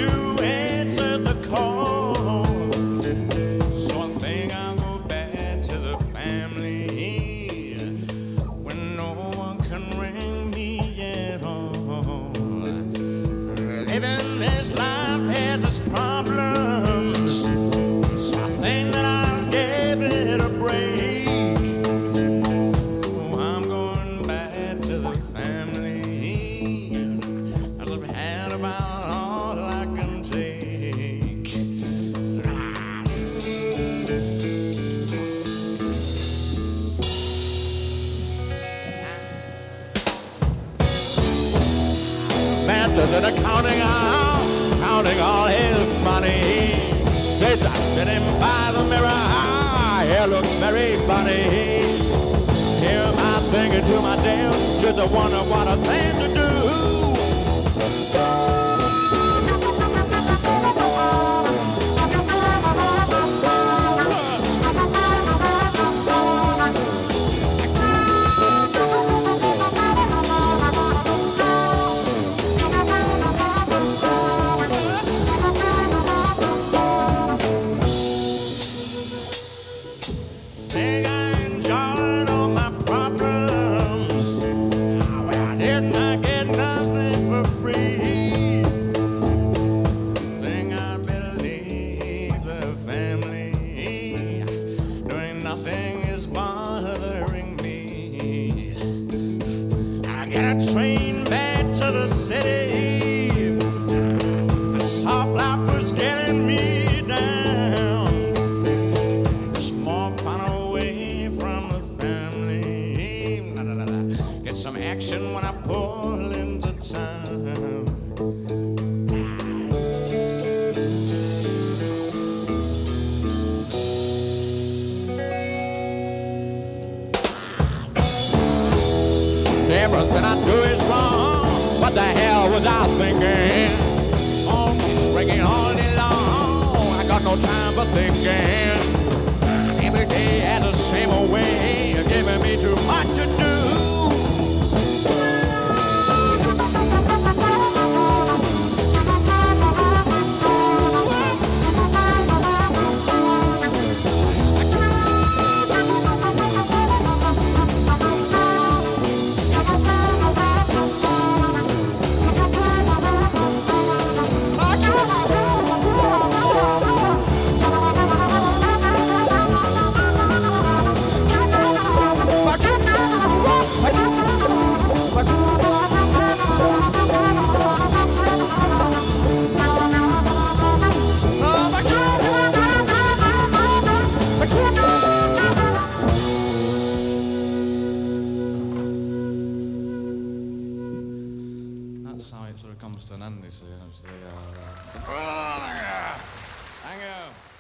to answer the call. So I think I'll go back to the family when no one can ring me at all. Living this life has its problems, so I think that I'll give it a break. Oh, I'm going back to the family. I've had about all I can take. Man does it counting all his money. There's a sitting by the mirror. He looks very funny. Here am I thinking to myself, just a wonder what a thing to do. Think I enjoyed all my problems. Well, I did not get nothing for free. Think I better leave the family. Doing nothing is bothering me. I get a train back to the city. The soft life was getting me down. From the family, get some action when I pull into town. Everything I do is wrong. What the hell was I thinking? Phone keeps ringing all day long. I got no time for thinking. Every day has the same old way of giving me too much to do. That's how it sort of comes to an end, you see. Thank you.